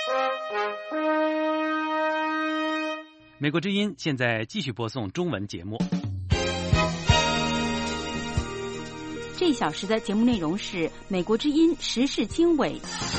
美国之音现在继续播送中文节目。 这一小时的节目内容是美国之音时事经纬。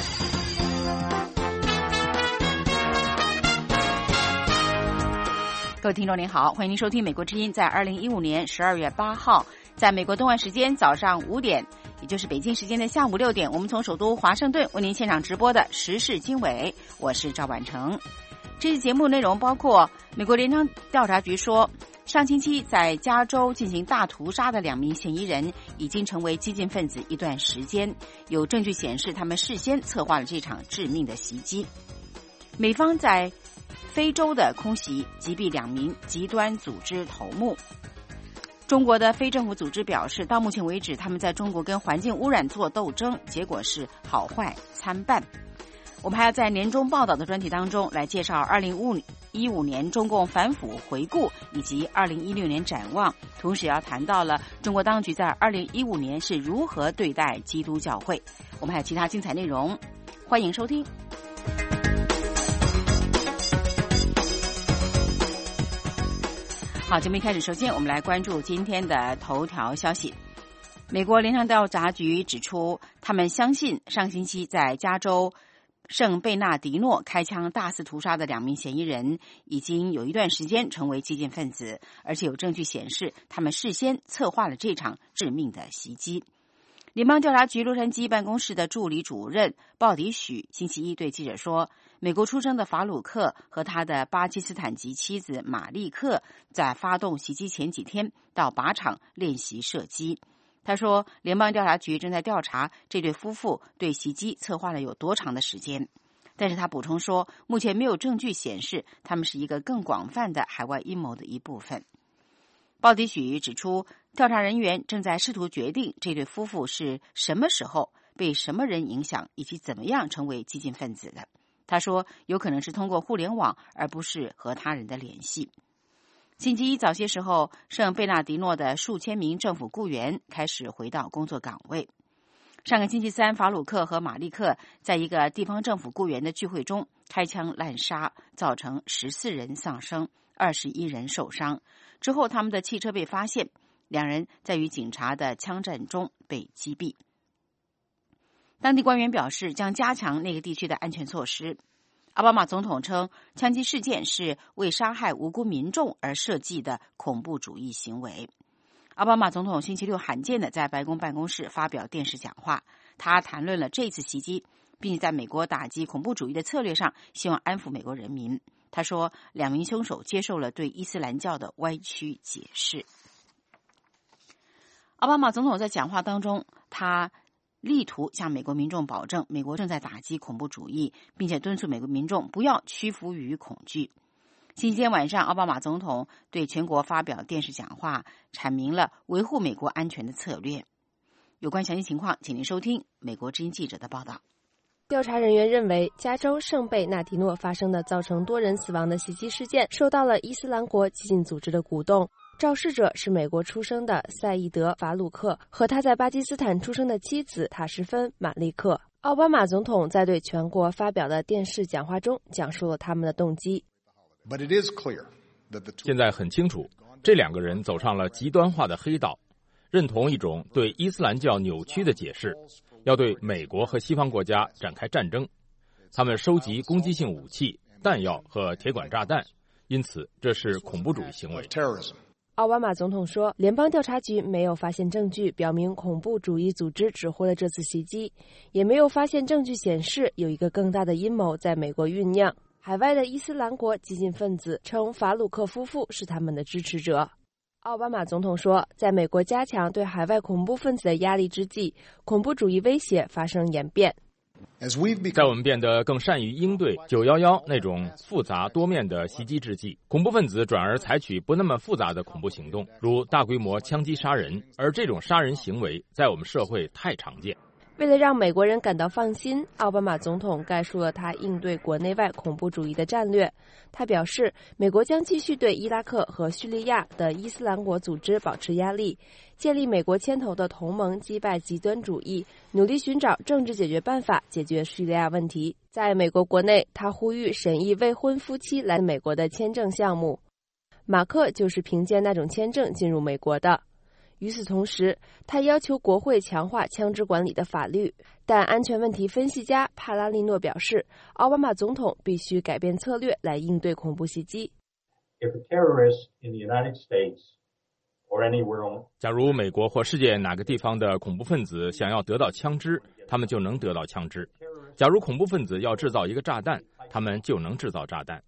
各位听众您好，欢迎您收听美国之音在2015年12月8号在美国东岸时间早上5点，也就是北京时间的下午6点，我们从首都华盛顿为您现场直播的时事经纬，我是赵婉成。这期节目内容包括美国联邦调查局说，上星期在加州进行大屠杀的2名嫌疑人已经成为激进分子一段时间，有证据显示他们事先策划了这场致命的袭击。美方在非洲的空袭击毙2名极端组织头目。中国的非政府组织表示，到目前为止他们在中国跟环境污染做斗争，结果是好坏参半。我们还要在年终报道的专题当中来介绍2015年中共反腐回顾以及2016年展望，同时要谈到了中国当局在2015年是如何对待基督教会。我们还有其他精彩内容，欢迎收听。好，节目一开始，首先我们来关注今天的头条消息。美国联邦调查局指出，他们相信上星期在加州圣贝纳迪诺开枪大肆屠杀的2名嫌疑人已经有一段时间成为激进分子，而且有证据显示他们事先策划了这场致命的袭击。联邦调查局洛杉矶办公室的助理主任鲍迪许星期一对记者说，美国出生的法鲁克和他的巴基斯坦籍妻子马利克在发动袭击前几天到靶场练习射击。他说，联邦调查局正在调查这对夫妇对袭击策划了有多长的时间，但是他补充说，目前没有证据显示他们是一个更广泛的海外阴谋的一部分。鲍迪许指出，调查人员正在试图决定这对夫妇是什么时候被什么人影响，以及怎么样成为激进分子的。他说，有可能是通过互联网，而不是和他人的联系。星期一早些时候，圣贝纳迪诺的数千名政府雇员开始回到工作岗位。上个星期三，法鲁克和马利克在一个地方政府雇员的聚会中开枪滥杀，造成14人丧生，21人受伤。之后他们的汽车被发现，2人在与警察的枪战中被击毙。当地官员表示将加强那个地区的安全措施。奥巴马总统称，枪击事件是为杀害无辜民众而设计的恐怖主义行为。奥巴马总统星期六罕见的在白宫办公室发表电视讲话，他谈论了这次袭击，并且在美国打击恐怖主义的策略上希望安抚美国人民。他说，2名凶手接受了对伊斯兰教的歪曲解释。奥巴马总统在讲话当中，他力图向美国民众保证，美国正在打击恐怖主义，并且敦促美国民众不要屈服于恐惧。星期天晚上，奥巴马总统对全国发表电视讲话，阐明了维护美国安全的策略。有关详细情况，请您收听美国之音记者的报道。 调查人员认为，加州圣贝纳迪诺发生的造成多人死亡的袭击事件受到了伊斯兰国激进组织的鼓动。肇事者是美国出生的赛义德·法鲁克和他在巴基斯坦出生的妻子塔什芬·马利克。奥巴马总统在对全国发表的电视讲话中讲述了他们的动机。 现在很清楚，这2个人走上了极端化的黑道，认同一种对伊斯兰教扭曲的解释，要对美国和西方国家展开战争。他们收集攻击性武器、弹药和铁管炸弹，因此这是恐怖主义行为。 奥巴马总统说，联邦调查局没有发现证据表明恐怖主义组织指挥了这次袭击，也没有发现证据显示有一个更大的阴谋在美国酝酿。海外的伊斯兰国激进分子称法鲁克夫妇是他们的支持者。奥巴马总统说，在美国加强对海外恐怖分子的压力之际，恐怖主义威胁发生演变。 在我们变得更善于应对911那种复杂多面的袭击之际，恐怖分子转而采取不那么复杂的恐怖行动，如大规模枪击杀人，而这种杀人行为在我们社会太常见。 为了让美国人感到放心，奥巴马总统概述了他应对国内外恐怖主义的战略。他表示，美国将继续对伊拉克和叙利亚的伊斯兰国组织保持压力，建立美国牵头的同盟，击败极端主义，努力寻找政治解决办法，解决叙利亚问题。在美国国内，他呼吁审议未婚夫妻来美国的签证项目。马克就是凭借那种签证进入美国的。与此同时，他要求国会强化枪支管理的法律，但安全问题分析家帕拉利诺表示，奥巴马总统必须改变策略来应对恐怖袭击。 假如美国或世界哪个地方的恐怖分子想要得到枪支，他们就能得到枪支；假如恐怖分子要制造一个炸弹，他们就能制造炸弹。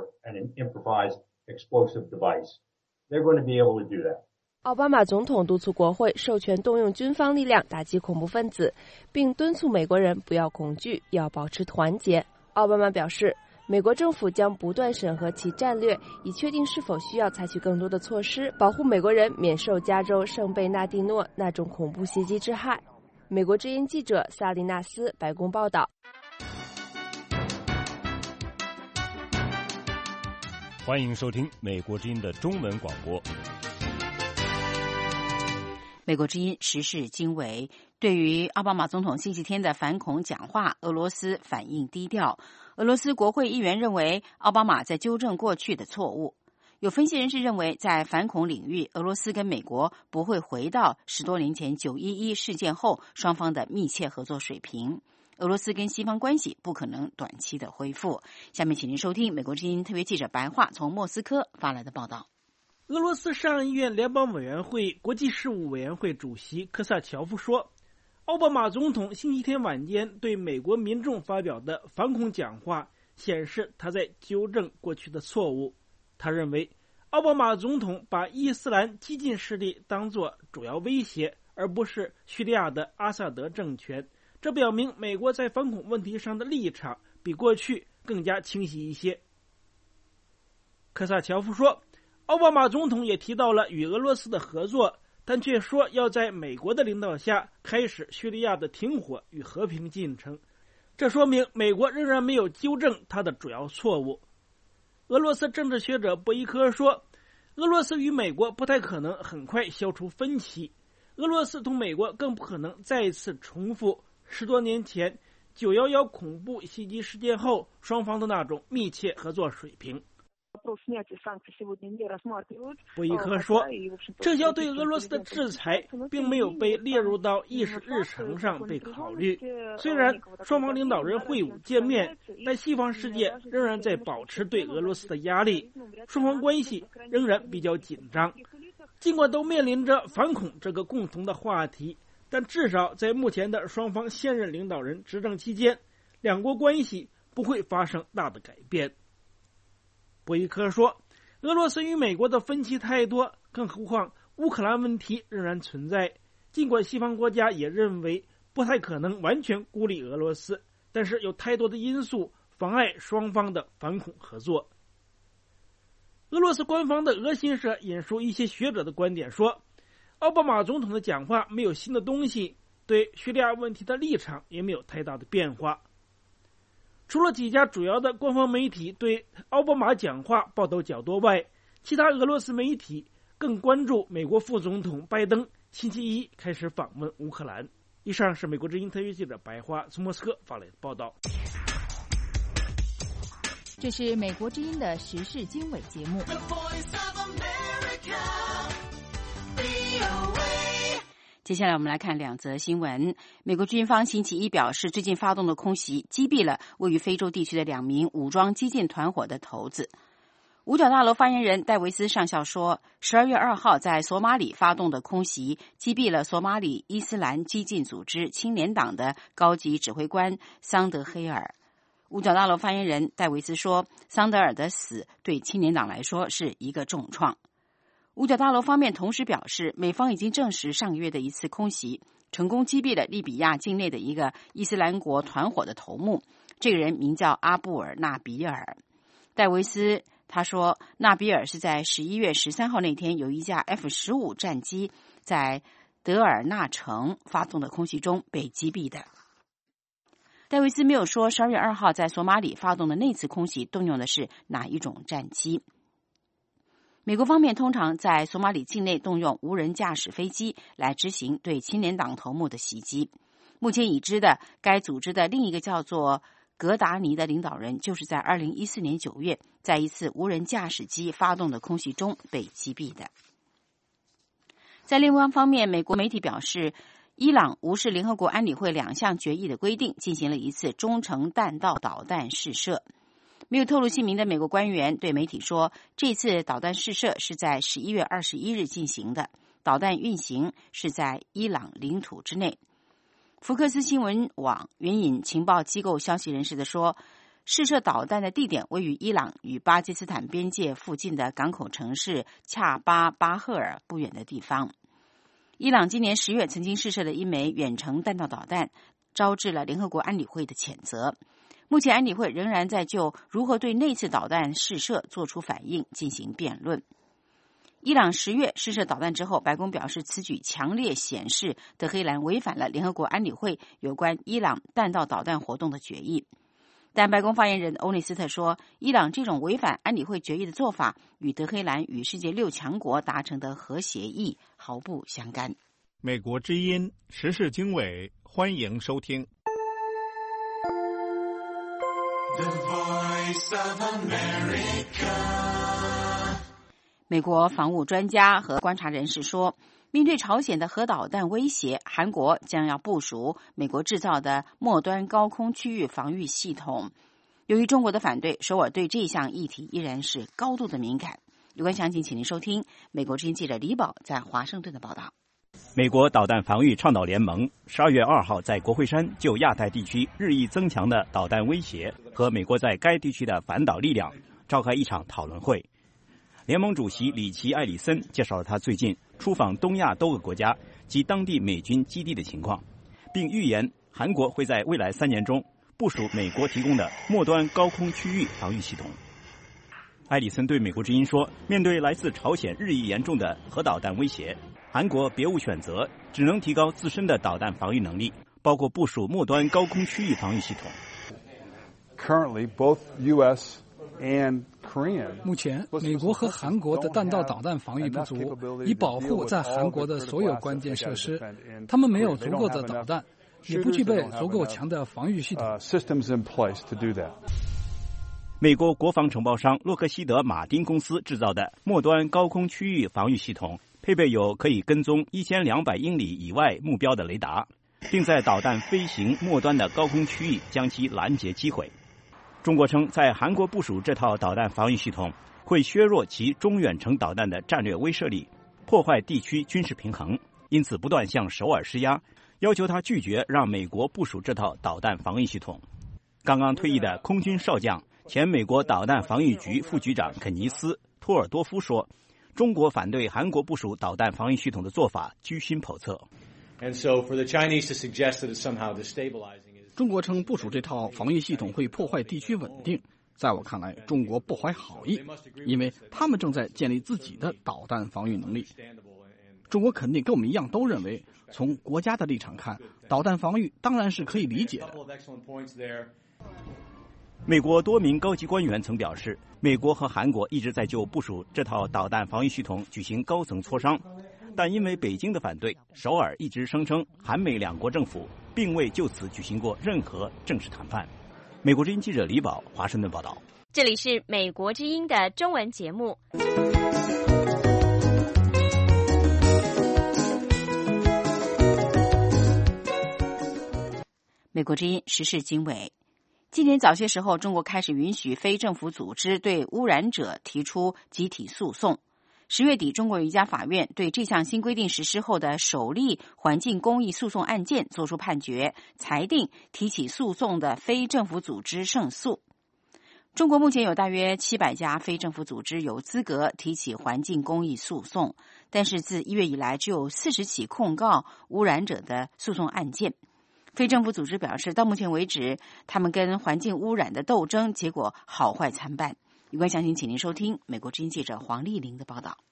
奥巴马总统督促国会授权动用军方力量打击恐怖分子，并敦促美国人不要恐惧，要保持团结。奥巴马表示，美国政府将不断审核其战略，以确定是否需要采取更多的措施，保护美国人免受加州圣贝纳蒂诺那种恐怖袭击之害。美国之音记者萨利纳斯，白宫报道。 欢迎收听美国之音的中文广播。 美国之音时事经纬，对于奥巴马总统星期天的反恐讲话，俄罗斯反应低调。俄罗斯国会议员认为，奥巴马在纠正过去的错误。有分析人士认为，在反恐领域，俄罗斯跟美国不会回到10多年前911事件后双方的密切合作水平。俄罗斯跟西方关系不可能短期的恢复。下面请您收听美国之音特约记者白桦从莫斯科发来的报道。 俄罗斯上议院联邦委员会国际事务委员会主席科萨乔夫说，奥巴马总统星期天晚间对美国民众发表的反恐讲话显示他在纠正过去的错误。他认为，奥巴马总统把伊斯兰激进势力当作主要威胁，而不是叙利亚的阿萨德政权。这表明美国在反恐问题上的立场比过去更加清晰一些。科萨乔夫说，奥巴马总统也提到了与俄罗斯的合作，但却说要在美国的领导下开始叙利亚的停火与和平进程。这说明美国仍然没有纠正他的主要错误。俄罗斯政治学者博伊科说，俄罗斯与美国不太可能很快消除分歧，俄罗斯同美国更不可能再次重复10多年前911恐怖袭击事件后双方的那种密切合作水平。博伊科说，撤销对俄罗斯的制裁并没有被列入到议事日程上被考虑。虽然双方领导人会晤见面，但西方世界仍然在保持对俄罗斯的压力，双方关系仍然比较紧张。尽管都面临着反恐这个共同的话题，但至少在目前的双方现任领导人执政期间，两国关系不会发生大的改变。博伊科说，俄罗斯与美国的分歧太多，更何况乌克兰问题仍然存在。尽管西方国家也认为不太可能完全孤立俄罗斯，但是有太多的因素妨碍双方的反恐合作。俄罗斯官方的俄新社引述一些学者的观点说，奥巴马总统的讲话没有新的东西，对叙利亚问题的立场也没有太大的变化。除了几家主要的官方媒体对奥巴马讲话报道较多外，其他俄罗斯媒体更关注美国副总统拜登星期一开始访问乌克兰。以上是美国之音特约记者白桦从莫斯科发来的报道。 这是美国之音的时事经纬节目。 接下来我们来看两则新闻。美国军方星期一表示，最近发动的空袭击毙了位于非洲地区的2名武装激进团伙的头子。五角大楼发言人戴维斯上校说，12月2号在索马里发动的空袭击毙了索马里伊斯兰激进组织青年党的高级指挥官桑德黑尔。五角大楼发言人戴维斯说，桑德尔的死对青年党来说是一个重创。五角大楼方面同时表示，美方已经证实上个月的一次空袭成功击毙了利比亚境内的一个伊斯兰国团伙的头目，这个人名叫阿布尔纳比尔。戴维斯他说，纳比尔是在11月13号那天有一架 F-15 战机在德尔纳城发动的空袭中被击毙的。戴维斯没有说12月2号在索马里发动的那次空袭动用的是哪一种战机。美国方面通常在索马里境内动用无人驾驶飞机来执行对青年党头目的袭击。目前已知的该组织的另一个叫做格达尼的领导人，就是在2014年9月在一次无人驾驶机发动的空袭中被击毙的。在另外一方面，美国媒体表示，伊朗无视联合国安理会2项决议的规定，进行了一次中程弹道导弹试射。没有透露姓名的美国官员对媒体说，这次导弹试射是在11月21日进行的，导弹运行是在伊朗领土之内。福克斯新闻网援引情报机构消息人士的说，试射导弹的地点位于伊朗与巴基斯坦边界附近的港口城市恰巴巴赫尔不远的地方。伊朗今年10月曾经试射了一枚远程弹道导弹，招致了联合国安理会的谴责。目前安理会仍然在就如何对那次导弹试射做出反应进行辩论。伊朗10月试射导弹之后，白宫表示此举强烈显示德黑兰违反了联合国安理会有关伊朗弹道导弹活动的决议。但白宫发言人欧内斯特说，伊朗这种违反安理会决议的做法与德黑兰与世界6强国达成的核协议毫不相干。 美国之音时事经纬，欢迎收听。 The Voice of America。 美国防务专家和观察人士说，面对朝鲜的核导弹威胁，韩国将要部署美国制造的末端高空区域防御系统。由于中国的反对，首尔对这项议题依然是高度的敏感。有关详情，请您收听美国之音记者李宝在华盛顿的报道。 美国导弹防御倡导联盟12月2号在国会山就亚太地区日益增强的导弹威胁和美国在该地区的反导力量召开一场讨论会。联盟主席里奇·埃里森介绍了他最近出访东亚多个国家及当地美军基地的情况，并预言韩国会在未来3年中部署美国提供的末端高空区域防御系统。埃里森对美国之音说，面对来自朝鲜日益严重的核导弹威胁，韩国别无选择，只能提高自身的导弹防御能力，包括部署末端高空区域防御系统。 Currently, both U.S. and Korean. 目前，美国和韩国的弹道导弹防御不足，以保护在韩国的所有关键设施。他们没有足够的导弹，也不具备足够强的防御系统。 美国国防承包商洛克希德马丁公司制造的末端高空区域防御系统，配备有可以跟踪1200英里以外目标的雷达，并在导弹飞行末端的高空区域将其拦截击毁。中国称，在韩国部署这套导弹防御系统，会削弱其中远程导弹的战略威慑力，破坏地区军事平衡，因此不断向首尔施压，要求他拒绝让美国部署这套导弹防御系统。刚刚退役的空军少将、前美国导弹防御局副局长肯尼斯·托尔多夫说，中国反对韩国部署导弹防御系统的做法居心叵测。 中国称部署这套防御系统会破坏地区稳定，在我看来，中国不怀好意，因为他们正在建立自己的导弹防御能力。中国肯定跟我们一样都认为，从国家的立场看，导弹防御当然是可以理解的。 美国多名高级官员曾表示，美国和韩国一直在就部署这套导弹防御系统举行高层磋商，但因为北京的反对，首尔一直声称韩美两国政府并未就此举行过任何正式谈判。美国之音记者李宝，华盛顿报道。 这里是美国之音的中文节目。 美国之音时事经纬。今年早些时候，中国开始允许非政府组织对污染者提出集体诉讼。10月底，中国有一家法院对这项新规定实施后的首例环境公益诉讼案件作出判决，裁定提起诉讼的非政府组织胜诉。中国目前有大约700家非政府组织有资格提起环境公益诉讼，但是自1月以来，只有40起控告污染者的诉讼案件。非政府组织表示，到目前为止，他们跟环境污染的斗争结果好坏参半。有关详情，请您收听美国之音记者黄丽玲的报道。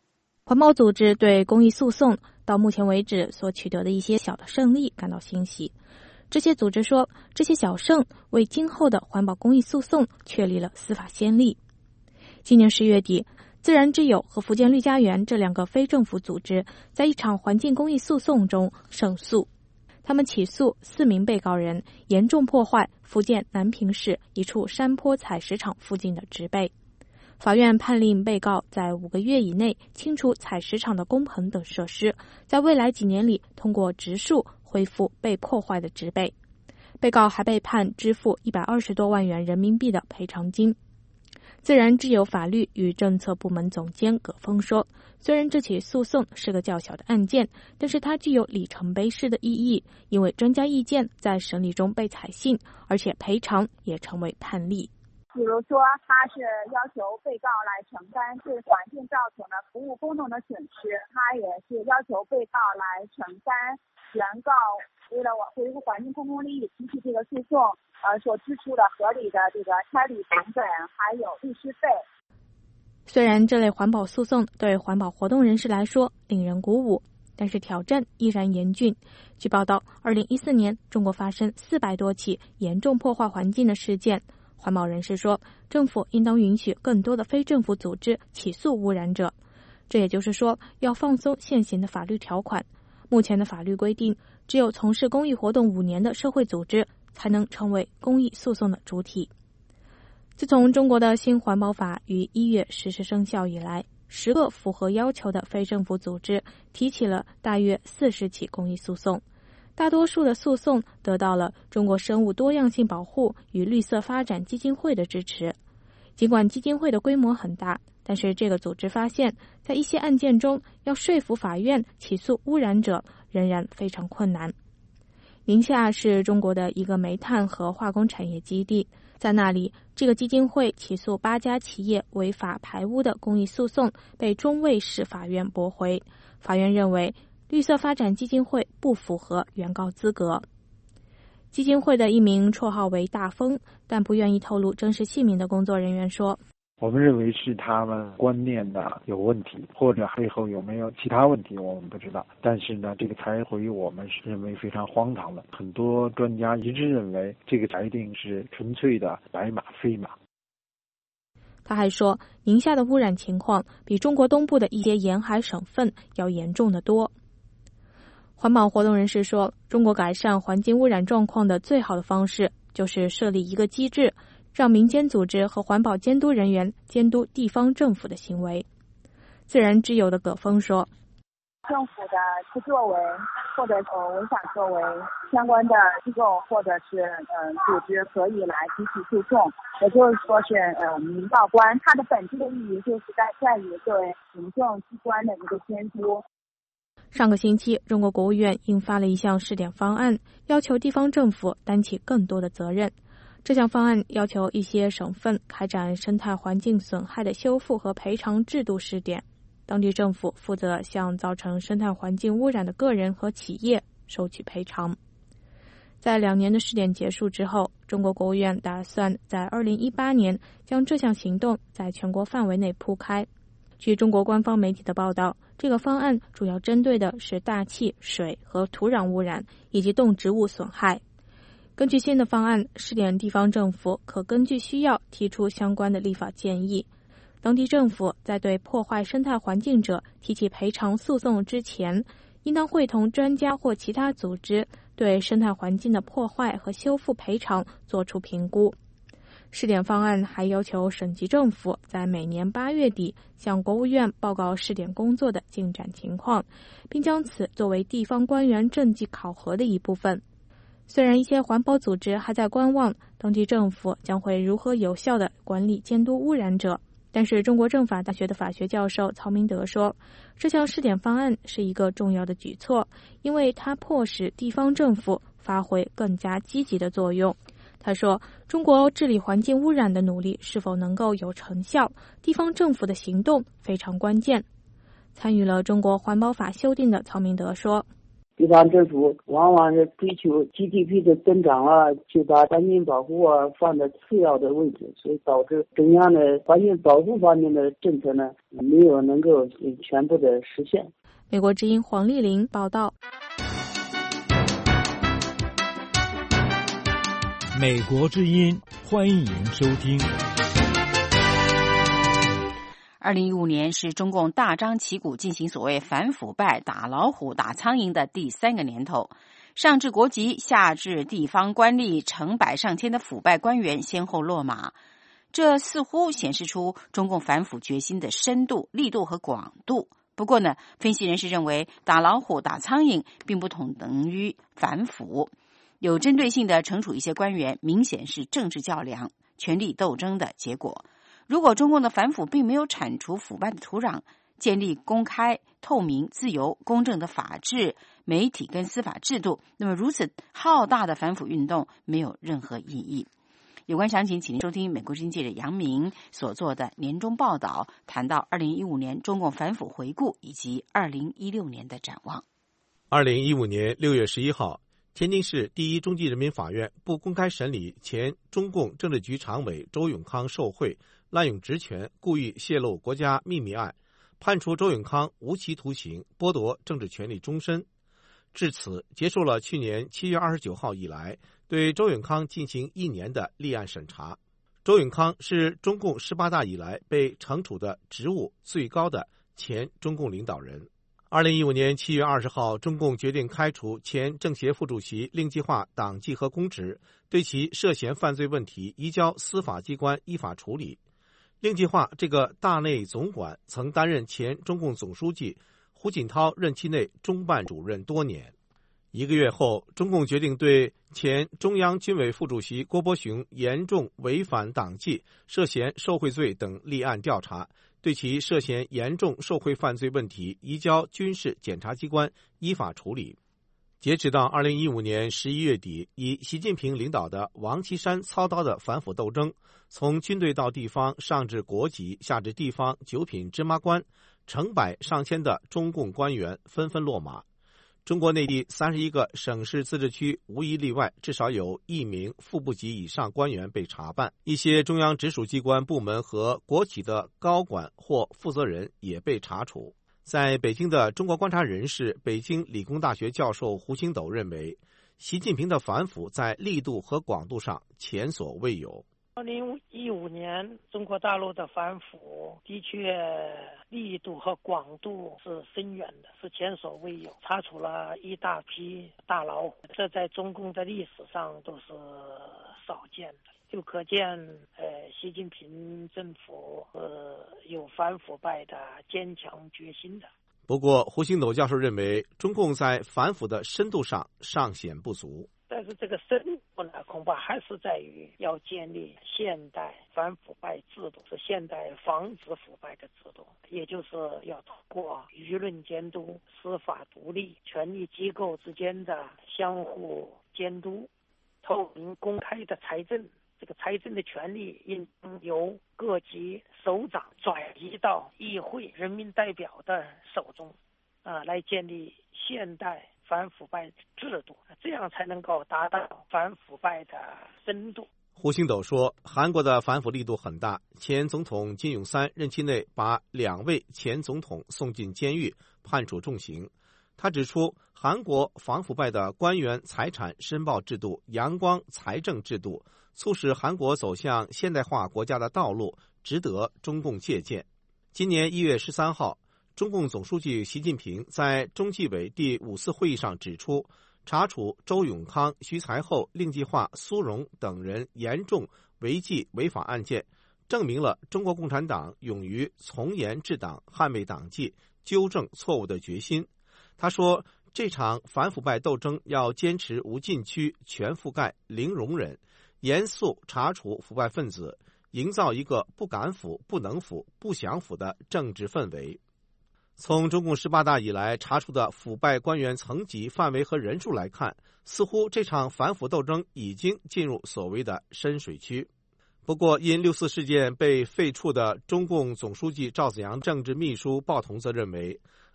环保组织对公益诉讼到目前为止所取得的一些小的胜利感到欣喜。这些组织说，这些小胜为今后的环保公益诉讼确立了司法先例。今年10月底，自然之友和福建绿家园这2个非政府组织在一场环境公益诉讼中胜诉。他们起诉4名被告人严重破坏福建南平市一处山坡采石场附近的植被。法院判令被告在5个月以内清除采石场的工棚等设施，在未来几年里通过植树恢复被破坏的植被。被告还被判支付120多万元人民币的赔偿金。自然之友法律与政策部门总监葛峰说，虽然这起诉讼是个较小的案件，但是它具有里程碑式的意义，因为专家意见在审理中被采信，而且赔偿也成为判例。 比如说，他是要求被告来承担对环境造成的服务功能的损失，他也是要求被告来承担原告为了维护环境公共利益提起这个诉讼所支出的合理的这个差旅成本，还有律师费。 虽然这类环保诉讼对环保活动人士来说令人鼓舞，但是挑战依然严峻。据报道，2014年中国发生400多起严重破坏环境的事件。环保人士说，政府应当允许更多的非政府组织起诉污染者。这也就是说，要放松现行的法律条款。目前的法律规定，只有从事公益活动5年的社会组织才能成为公益诉讼的主体。自从中国的新环保法于1月实施生效以来，10个符合要求的非政府组织提起了大约40起公益诉讼。大多数的诉讼得到了中国生物多样性保护与绿色发展基金会的支持。尽管基金会的规模很大，但是这个组织发现，在一些案件中，要说服法院起诉污染者仍然非常困难。宁夏是中国的一个煤炭和化工产业基地，在那里，这个基金会起诉8家企业违法排污的公益诉讼被中卫市法院驳回。法院认为，绿色发展基金会不符合原告资格。基金会的一名绰号为大风，但不愿意透露真实姓名的工作人员说， 我们认为是他们观念的有问题，或者背后有没有其他问题我们不知道，但是呢，这个裁回我们是认为非常荒唐的。很多专家一致认为这个裁定是纯粹的白马非马。 他还说，宁夏的污染情况比中国东部的一些沿海省份要严重得多。环保活动人士说，中国改善环境污染状况的最好的方式就是设立一个机制，让民间组织和环保监督人员监督地方政府的行为。自然之友的葛峰说， 政府的不作为或者违法作为，相关的机构或者是组织可以来提起诉讼，也就是说是民告官，它的本质的意义就是在于对行政机关的一个监督。 上个星期，中国国务院印发了一项试点方案，要求地方政府担起更多的责任。这项方案要求一些省份开展生态环境损害的修复和赔偿制度试点，当地政府负责向造成生态环境污染的个人和企业收取赔偿。在2年的试点结束之后，中国国务院打算在2018年将这项行动在全国范围内铺开。据中国官方媒体的报道，这个方案主要针对的是大气、水和土壤污染以及动植物损害。根据新的方案，试点地方政府可根据需要提出相关的立法建议。当地政府在对破坏生态环境者提起赔偿诉讼之前，应当会同专家或其他组织对生态环境的破坏和修复赔偿作出评估。试点方案还要求省级政府在每年8月底向国务院报告试点工作的进展情况，并将此作为地方官员政绩考核的一部分。虽然一些环保组织还在观望当地政府将会如何有效地管理监督污染者，但是中国政法大学的法学教授曹明德说，这项试点方案是一个重要的举措，因为它迫使地方政府发挥更加积极的作用。他说，中国治理环境污染的努力是否能够有成效，地方政府的行动非常关键。参与了中国环保法修订的曹明德说， 地方政府往往是追求 GDP 的增长啊，就把环境保护啊放在次要的位置，所以导致中央的环境保护方面的政策呢没有能够全部的实现。 美国之音黄丽玲报道。 美国之音，欢迎收听。 2015年是中共大张旗鼓进行所谓反腐败、打老虎、打苍蝇的第3个年头，上至国级，下至地方官吏，成百上千的腐败官员先后落马。这似乎显示出中共反腐决心的深度、力度和广度。不过呢，分析人士认为，打老虎、打苍蝇并不等于反腐，有针对性的惩处一些官员，明显是政治较量、权力斗争的结果。如果中共的反腐并没有铲除腐败的土壤，建立公开、透明、自由、公正的法治、媒体跟司法制度，那么如此浩大的反腐运动没有任何意义。有关详情，请您收听美国之音记者杨明所做的年终报道，谈到2015年中共反腐回顾以及2016年的展望。 2015年6月11号，天津市第一中级人民法院不公开审理前中共政治局常委周永康受贿、滥用职权、故意泄露国家秘密案，判处周永康无期徒刑，剥夺政治权利终身。至此，结束了去年7月29号以来对周永康进行1年的立案审查。周永康是中共18大以来被惩处的职务最高的前中共领导人。2015年7月20号，中共决定开除前政协副主席令计划党纪和公职，对其涉嫌犯罪问题移交司法机关依法处理。令计划这个大内总管曾担任前中共总书记胡锦涛任期内中办主任多年。1个月后，中共决定对前中央军委副主席郭伯雄严重违反党纪、涉嫌受贿罪等立案调查，对其涉嫌严重受贿犯罪问题移交军事检察机关依法处理。截止到2015年11月底，以习近平领导的王岐山操刀的反腐斗争，从军队到地方，上至国级，下至地方9品芝麻官，成百上千的中共官员纷纷落马。中国内地31个省市自治区无一例外，至少有1名副部级以上官员被查办，一些中央直属机关部门和国企的高管或负责人也被查处。在北京的中国观察人士、北京理工大学教授胡星斗认为，习近平的反腐在力度和广度上前所未有。 2015年中国大陆的反腐的确力度和广度是深远的，是前所未有，查处了一大批大老虎，这在中共的历史上都是少见的，就可见习近平政府有反腐败的坚强决心的。 不过胡星斗教授认为，中共在反腐的深度上尚显不足。 但是这个深度呢，恐怕还是在于要建立现代反腐败制度，是现代防止腐败的制度，也就是要通过舆论监督、司法独立、权力机构之间的相互监督、透明公开的财政。这个财政的权力应由各级首长转移到议会人民代表的手中，来建立现代反腐败制度，这样才能够达到反腐败的深度。 胡星斗说，韩国的反腐力度很大，前总统金泳三任期内把2位前总统送进监狱，判处重刑。他指出，韩国反腐败的官员财产申报制度、阳光财政制度，促使韩国走向现代化国家的道路，值得中共借鉴。今年1月13号，中共总书记习近平在中纪委第5次会议上指出，查处周永康、徐才厚、令计划、苏荣等人严重违纪违法案件，证明了中国共产党勇于从严治党、捍卫党纪、纠正错误的决心。他说，这场反腐败斗争要坚持无禁区、全覆盖、零容忍，严肃查处腐败分子，营造一个不敢腐、不能腐、不想腐的政治氛围。从中共18大以来查处的腐败官员层级、范围和人数来看，似乎这场反腐斗争已经进入所谓的深水区。不过，因6·4事件被废黜的中共总书记赵紫阳政治秘书鲍同则认为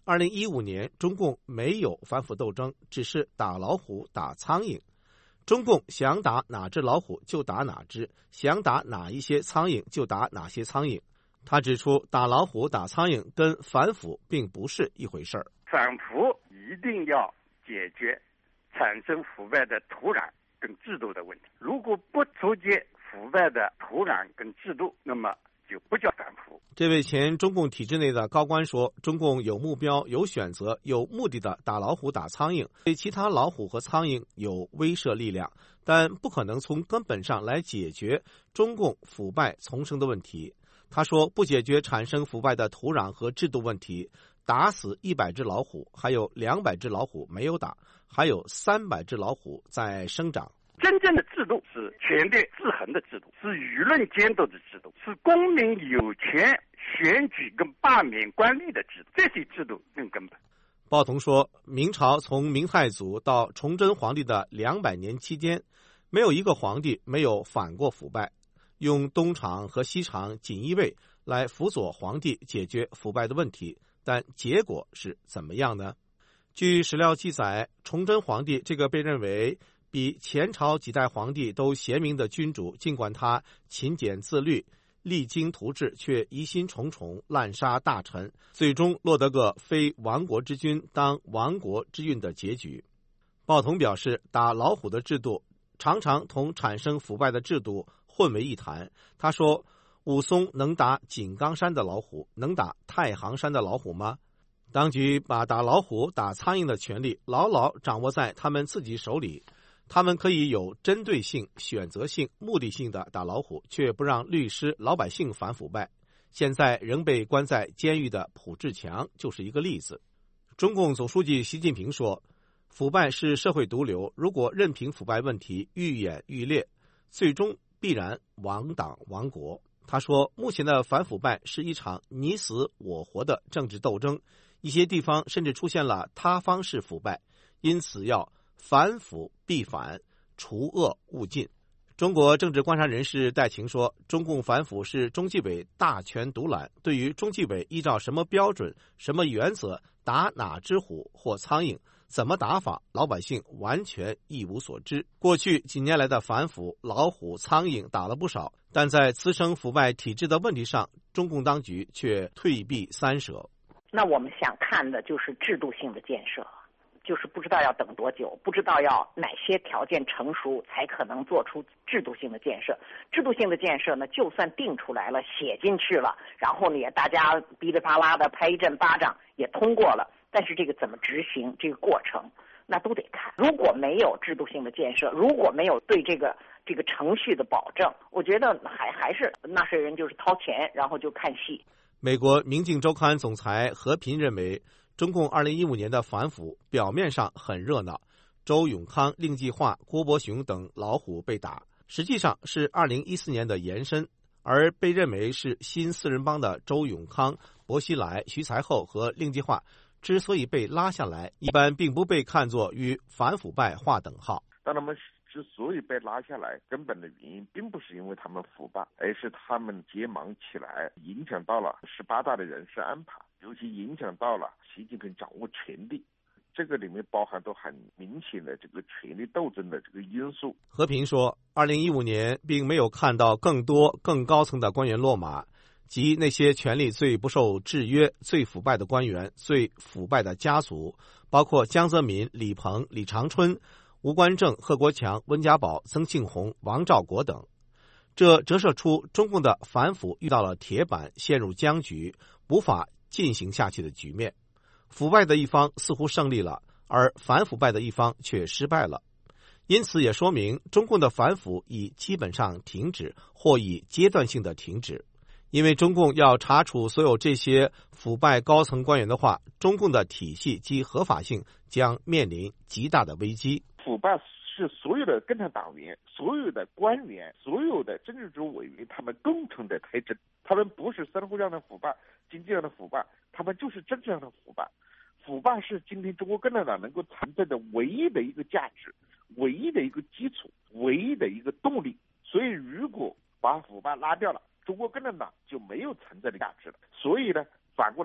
2015年中共没有反腐斗争，只是打老虎打苍蝇。中共想打哪只老虎就打哪只，想打哪一些苍蝇就打哪些苍蝇。他指出，打老虎打苍蝇跟反腐并不是一回事儿。 反腐一定要解决产生腐败的土壤跟制度的问题。如果不除解腐败的土壤跟制度，那么就不叫反腐。 这位前中共体制内的高官说，中共有目标、有选择、有目的的打老虎打苍蝇，对其他老虎和苍蝇有威慑力量，但不可能从根本上来解决中共腐败丛生的问题。他说，不解决产生腐败的土壤和制度问题，打死100只老虎，还有200只老虎没有打，还有300只老虎在生长。 真正的制度是权力制衡的制度，是舆论监督的制度，是公民有权选举跟罢免官吏的制度，这些制度更根本。 鲍同说，明朝从明太祖到崇祯皇帝的200年期间，没有一个皇帝没有反过腐败，用东厂和西厂锦衣卫来辅佐皇帝解决腐败的问题，但结果是怎么样呢？据史料记载，崇祯皇帝这个被认为比前朝几代皇帝都贤明的君主，尽管他勤俭自律、励精图治，却疑心重重，滥杀大臣，最终落得个非亡国之君当亡国之运的结局。鲍同表示，打老虎的制度常常同产生腐败的制度混为一谈。他说，武松能打井冈山的老虎，能打太行山的老虎吗？当局把打老虎打苍蝇的权利牢牢掌握在他们自己手里，他们可以有针对性、选择性、目的性的打老虎，却不让律师、老百姓反腐败。现在仍被关在监狱的卜志强就是一个例子。中共总书记习近平说，腐败是社会毒瘤，如果任凭腐败问题愈演愈烈，最终必然亡党亡国。他说，目前的反腐败是一场你死我活的政治斗争，一些地方甚至出现了他方式腐败，因此要反腐必反，除恶务尽。中国政治观察人士戴晴说，中共反腐是中纪委大权独揽，对于中纪委依照什么标准、什么原则打哪只虎或苍蝇，怎么打法，老百姓完全一无所知。过去几年来的反腐，老虎、苍蝇打了不少，但在滋生腐败体制的问题上，中共当局却退避三舍。 那我们想看的就是制度性的建设，就是不知道要等多久，不知道要哪些条件成熟才可能做出制度性的建设。制度性的建设呢，就算定出来了，写进去了，然后呢也大家噼里啪啦的拍一阵巴掌也通过了，但是这个怎么执行，这个过程那都得看。如果没有制度性的建设，如果没有对这个程序的保证，我觉得还是纳税人就是掏钱然后就看戏。 美国《明镜周刊》总裁何平认为，中共2015年的反腐表面上很热闹，周永康、令计划、郭伯雄等老虎被打，实际上是2014年的延伸，而被认为是新四人帮的周永康、薄熙来、徐才厚和令计划之所以被拉下来，一般并不被看作与反腐败划等号。 当他们之所以被拉下来，根本的原因并不是因为他们腐败，而是他们结盟起来，影响到了18大的人事安排，尤其影响到了习近平掌握权力。这个里面包含都很明显的这个权力斗争的这个因素。 和平说，2015年并没有看到更多更高层的官员落马，即那些权力最不受制约、最腐败的官员、最腐败的家族，包括江泽民、李鹏、李长春、吴官正、贺国强、温家宝、曾庆红、王兆国等。这折射出中共的反腐遇到了铁板，陷入僵局，无法进行下去的局面。腐败的一方似乎胜利了，而反腐败的一方却失败了。因此也说明中共的反腐已基本上停止，或已阶段性的停止。因为中共要查处所有这些腐败高层官员的话，中共的体系及合法性将面临极大的危机。 腐败是所有的共产党员、所有的官员、所有的政治组委员他们共同的特征，他们不是生活上的腐败、经济上的腐败，他们就是政治上的腐败。腐败是今天中国共产党能够存在的唯一的一个价值、唯一的一个基础、唯一的一个动力。所以如果把腐败拉掉了，中国共产党就没有存在的价值了。所以呢，反过来讲，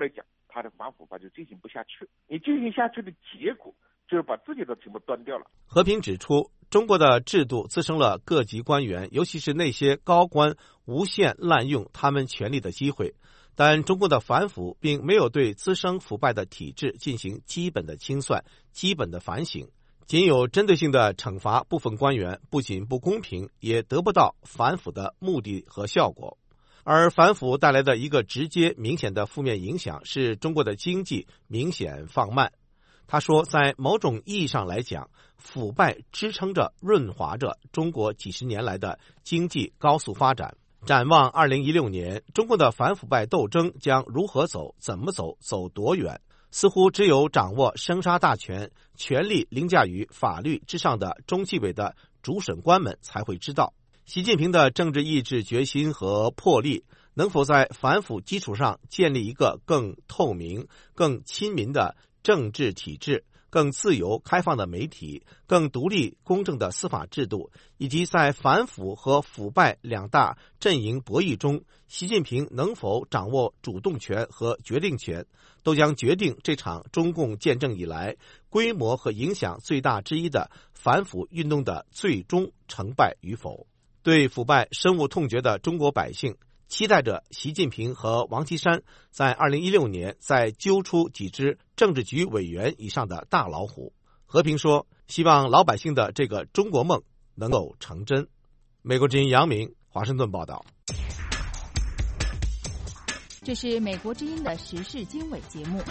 他的反腐败就进行不下去。你进行下去的结果就是把自己的题目端掉了。 和平指出，中国的制度滋生了各级官员，尤其是那些高官无限滥用他们权力的机会，但中国的反腐并没有对滋生腐败的体制进行基本的清算、基本的反省，仅有针对性的惩罚部分官员，不仅不公平，也得不到反腐的目的和效果。而反腐带来的一个直接明显的负面影响是中国的经济明显放慢。他说，在某种意义上来讲，腐败支撑着、润滑着中国几十年来的经济高速发展。展望2016年，中国的反腐败斗争将如何走、怎么走、走多远，似乎只有掌握生杀大权、权力凌驾于法律之上的中纪委的主审官们才会知道。习近平的政治意志、决心和魄力，能否在反腐基础上建立一个更透明、更亲民的政治体制，更自由开放的媒体，更独立公正的司法制度，以及在反腐和腐败两大阵营博弈中，习近平能否掌握主动权和决定权，都将决定这场中共建政以来规模和影响最大之一的反腐运动的最终成败与否。对腐败深恶痛绝的中国百姓期待着习近平和王岐山在2016年再揪出几只政治局委员以上的大老虎。和平说，希望老百姓的这个中国梦能够成真。美国之音杨明，华盛顿报道。 这是美国之音的时事经纬节目。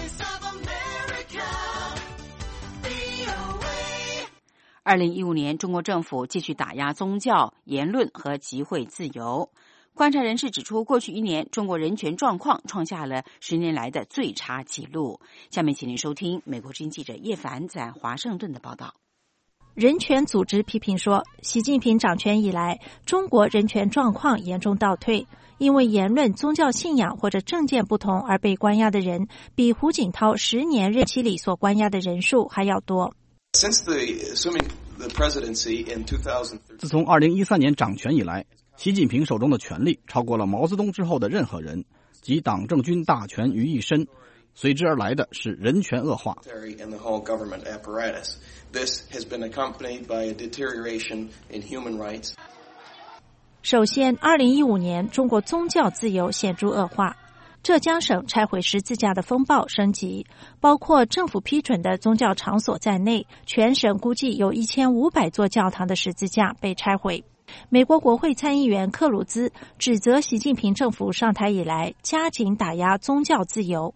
2015年，中国政府继续打压宗教、言论和集会自由。观察人士指出，过去1年，中国人权状况创下了10年来的最差纪录。下面请您收听美国之音记者叶凡在华盛顿的报道。 人权组织批评说，习近平掌权以来，中国人权状况严重倒退，因为言论、宗教信仰或者政见不同而被关押的人，比胡锦涛10年任期里所关押的人数还要多。 自从2013年掌权以来，习近平手中的权力超过了毛泽东之后的任何人，集党政军大权于一身，随之而来的是人权恶化。 首先，2015年中国宗教自由显著恶化，浙江省拆毁十字架的风暴升级，包括政府批准的宗教场所在内，全省估计有1500座教堂的十字架被拆毁。美国国会参议员克鲁兹指责习近平政府上台以来加紧打压宗教自由。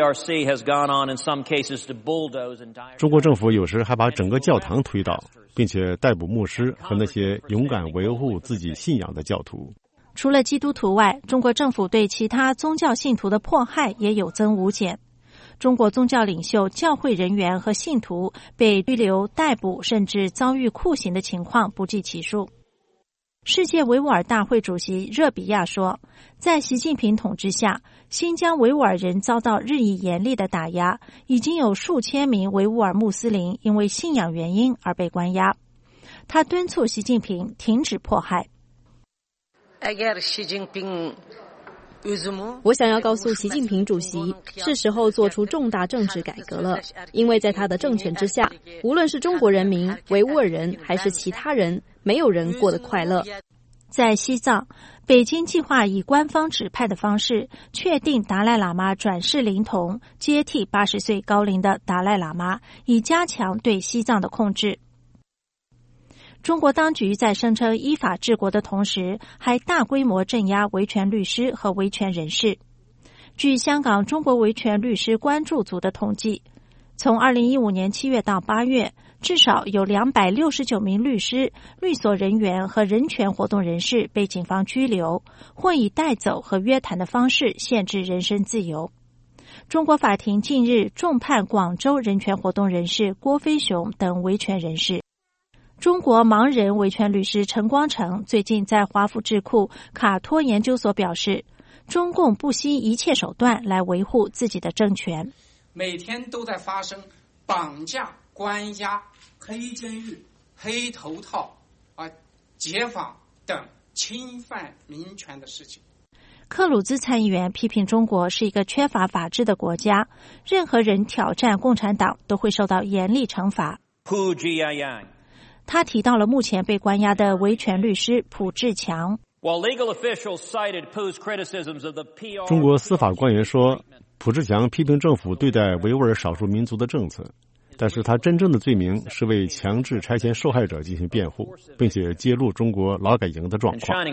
中国政府有时还把整个教堂推倒，并且逮捕牧师和那些勇敢维护自己信仰的教徒。 除了基督徒外，中国政府对其他宗教信徒的迫害也有增无减。中国宗教领袖、教会人员和信徒被拘留、逮捕，甚至遭遇酷刑的情况不计其数。世界维吾尔大会主席热比亚说，在习近平统治下，新疆维吾尔人遭到日益严厉的打压，已经有数千名维吾尔穆斯林因为信仰原因而被关押。他敦促习近平停止迫害。 我想要告诉习近平主席，是时候做出重大政治改革了，因为在他的政权之下，无论是中国人民、维吾尔人还是其他人，没有人过得快乐。 在西藏，北京计划以官方指派的方式确定达赖喇嘛转世灵童，接替80岁高龄的达赖喇嘛，以加强对西藏的控制。中国当局在声称依法治国的同时，还大规模镇压维权律师和维权人士。据香港中国维权律师关注组的统计，从2015年7月到8月，至少有269名律师、律所人员和人权活动人士被警方拘留，或以带走和约谈的方式限制人身自由。中国法庭近日重判广州人权活动人士郭飞雄等维权人士。中国盲人维权律师陈光诚最近在华府智库卡托研究所表示，中共不惜一切手段来维护自己的政权。 每天都在发生绑架、关押、黑监狱、黑头套、解访等侵犯民权的事情。 克鲁兹参议员批评中国是一个缺乏法治的国家，任何人挑战共产党都会受到严厉惩罚。他提到了目前被关押的维权律师朴志强。 中国司法官员说，朴志强批评政府对待维吾尔少数民族的政策，但是他真正的罪名是为强制拆迁受害者进行辩护，并且揭露中国劳改营的状况。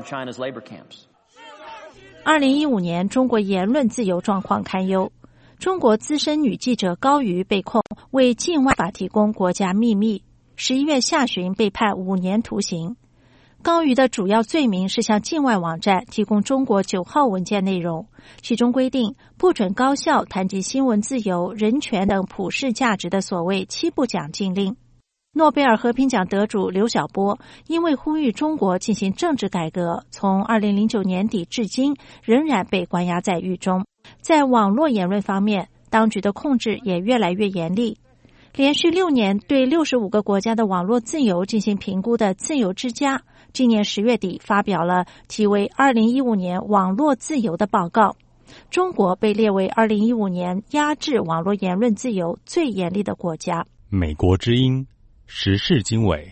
2015年，中国言论自由状况堪忧。中国资深女记者高瑜被控为境外法提供国家秘密，11月下旬被判5年徒刑。高瑜的主要罪名是向境外网站提供中国9号文件内容，其中规定不准高效谈及新闻自由、人权等普世价值的所谓7不讲禁令。诺贝尔和平奖得主刘晓波因为呼吁中国进行政治改革，从2009年底至今仍然被关押在狱中。在网络言论方面，当局的控制也越来越严厉。连续6年对65个国家的网络自由进行评估的自由之家，今年10月底发表了题为2015年网络自由的报告。中国被列为2015年压制网络言论自由最严厉的国家。 美国之音时事经纬。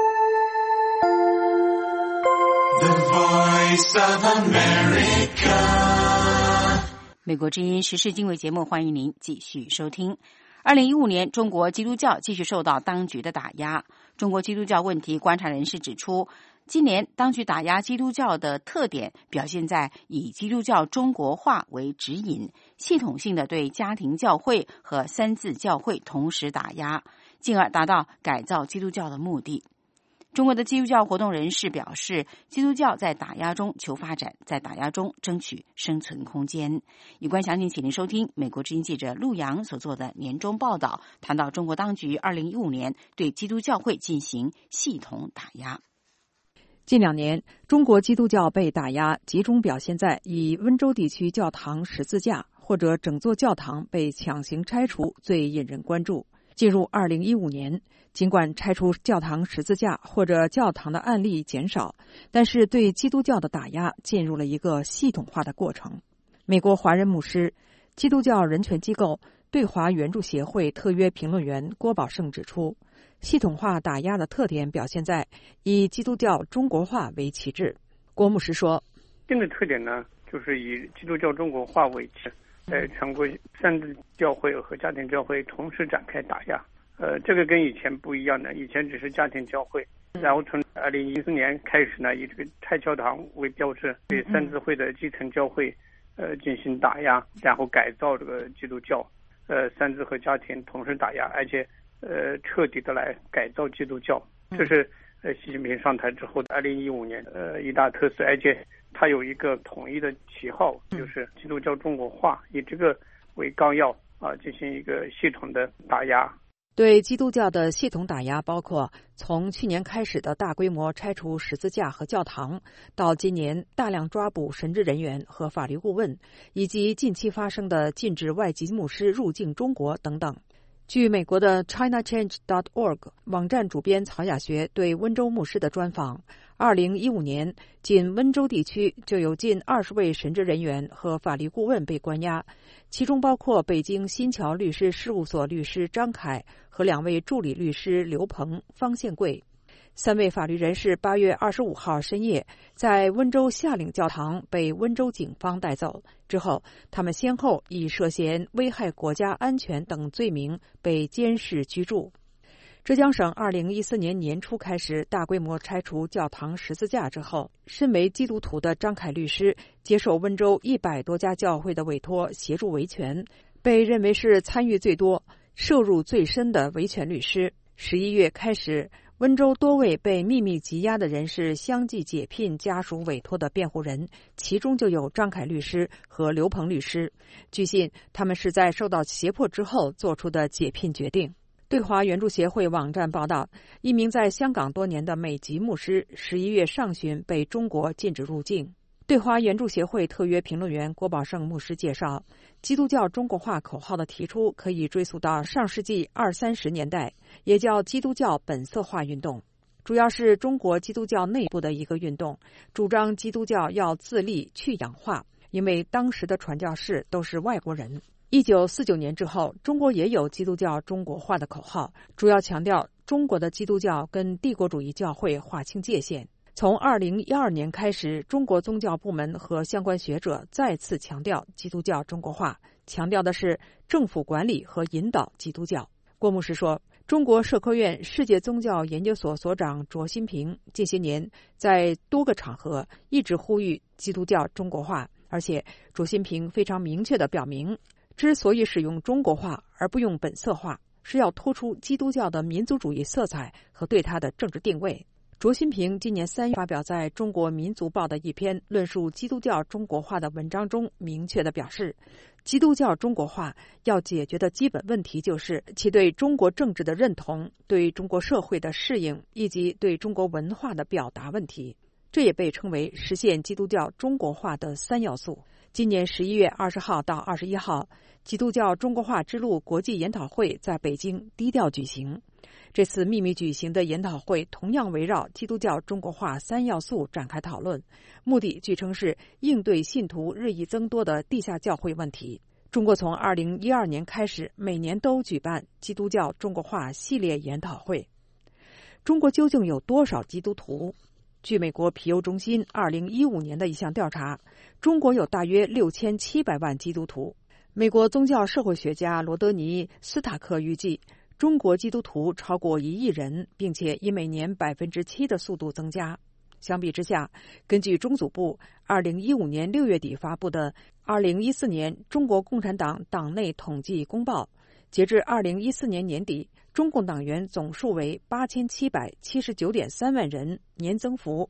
美国之音时事经纬节目，欢迎您继续收听。2015年，中国基督教继续受到当局的打压。中国基督教问题观察人士指出，今年当局打压基督教的特点表现在以基督教中国化为指引，系统性的对家庭教会和三自教会同时打压，进而达到改造基督教的目的。中国的基督教活动人士表示，基督教在打压中求发展，在打压中争取生存空间。有关详情，请您收听美国之音记者陆洋所做的年终报道，谈到中国当局2015年对基督教会进行系统打压。 近2年，中国基督教被打压集中表现在以温州地区教堂十字架或者整座教堂被强行拆除最引人关注。进入2015年，尽管拆除教堂十字架或者教堂的案例减少，但是对基督教的打压进入了一个系统化的过程。美国华人牧师、基督教人权机构对华援助协会特约评论员郭宝胜指出，系统化打压的特点表现在以基督教中国化为旗帜。郭牧师说， 新的特点呢，就是以基督教中国化为旗帜，在全国三自教会和家庭教会同时展开打压。这个跟以前不一样的，以前只是家庭教会，然后从2014年开始呢，以这个拆教堂为标志，对三自会的基层教会进行打压，然后改造这个基督教，三自和家庭同时打压，而且彻底的来改造基督教。这是习近平上台之后的2015年一大特色，而且它有一个统一的旗号，就是基督教中国化，以这个为纲要进行一个系统的打压。 对基督教的系统打压包括从去年开始的大规模拆除十字架和教堂，到今年大量抓捕神职人员和法律顾问，以及近期发生的禁止外籍牧师入境中国等等。据美国的 ChinaChange.org 网站主编曹雅学对温州牧师的专访，2015年仅温州地区就有近20位神职人员和法律顾问被关押，其中包括北京新桥律师事务所律师张凯和2位助理律师刘鹏、方宪贵。3位法律人士8月25号深夜在温州下岭教堂被温州警方带走，之后他们先后以涉嫌危害国家安全等罪名被监视居住。浙江省2014年年初开始大规模拆除教堂十字架之后，身为基督徒的张凯律师接受温州100多家教会的委托协助维权，被认为是参与最多、涉入最深的维权律师。11月开始，温州多位被秘密羁押的人士相继解聘家属委托的辩护人，其中就有张凯律师和刘鹏律师。据信，他们是在受到胁迫之后做出的解聘决定。对华援助协会网站报道，一名在香港多年的美籍牧师11月上旬被中国禁止入境。对华援助协会特约评论员郭宝胜牧师介绍，基督教中国化口号的提出可以追溯到上世纪20-30年代，也叫基督教本色化运动。 主要是中国基督教内部的一个运动，主张基督教要自立去氧化，因为当时的传教士都是外国人。1949年之后，中国也有基督教中国化的口号，主要强调中国的基督教跟帝国主义教会划清界限。从2012年开始，中国宗教部门和相关学者再次强调基督教中国化，强调的是政府管理和引导基督教。郭牧师说，中国社科院世界宗教研究所所长卓新平近些年在多个场合一直呼吁基督教中国化，而且卓新平非常明确地表明，之所以使用中国化而不用本色化，是要突出基督教的民族主义色彩和对它的政治定位。卓新平今年3月发表在中国民族报的一篇论述基督教中国化的文章中，明确地表示，基督教中国化要解决的基本问题就是其对中国政治的认同、对中国社会的适应以及对中国文化的表达问题。这也被称为实现基督教中国化的3要素。今年11月20号到21号，基督教中国化之路国际研讨会在北京低调举行。这次秘密举行的研讨会同样围绕基督教中国化3要素展开讨论，目的据称是应对信徒日益增多的地下教会问题。中国从2012年开始，每年都举办基督教中国化系列研讨会。中国究竟有多少基督徒？据美国皮尤中心2015年的一项调查，中国有大约6700万基督徒。美国宗教社会学家罗德尼·斯塔克预计，中国基督徒超过1亿人，并且以每年7%的速度增加。相比之下，根据中组部2015年6月底发布的2014年中国共产党党内统计公报，截至2014年年底，中共党员总数为8779.3万人，年增幅